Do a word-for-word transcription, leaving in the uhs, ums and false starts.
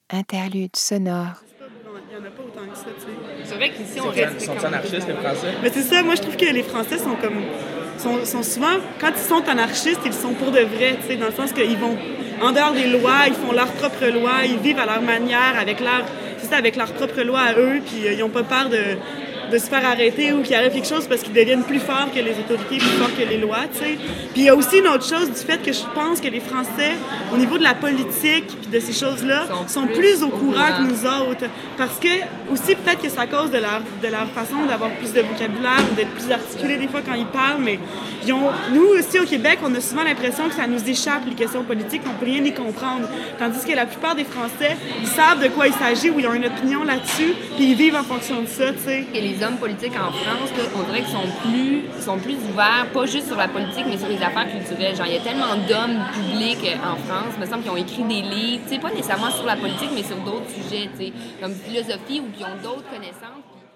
Interlude sonore. Il n'y en a pas autant que ça, tu sais. C'est vrai qu'ici, on Sont-ils reste... sont anarchistes, les Français? Mais c'est ça, moi je trouve que les Français sont comme... Sont, sont souvent, quand ils sont anarchistes, ils sont pour de vrai, tu sais, dans le sens qu'ils vont en dehors des lois, ils font leurs propres lois, ils vivent à leur manière, avec leur, c'est ça, avec leurs propres lois à eux, puis euh, ils n'ont pas peur de, de se faire arrêter ou qu'il arrive quelque chose parce qu'ils deviennent plus forts que les autorités, plus forts que les lois, tu sais. Puis il y a aussi une autre chose du fait que je pense que les Français, au niveau de la politique puis de ces choses-là, sont, sont plus, plus au, au courant, courant que nous autres. Parce que, aussi peut-être que c'est à cause de leur, de leur façon d'avoir plus de vocabulaire ou d'être plus articulés des fois quand ils parlent, mais ils ont, nous aussi au Québec, on a souvent l'impression que ça nous échappe, les questions politiques, on peut rien y comprendre. Tandis que la plupart des Français, ils savent de quoi il s'agit ou ils ont une opinion là-dessus, puis ils vivent en fonction de ça, tu sais. Et les hommes politiques en France, là, on dirait qu'ils sont plus, sont plus ouverts, pas juste sur la politique, mais sur les affaires culturelles. Genre, il y a tellement d'hommes publics en France, il me semble, qui ont écrit des livres, tu sais, pas nécessairement sur la politique, mais sur d'autres sujets, tu sais, comme philosophie ou qui ont d'autres connaissances.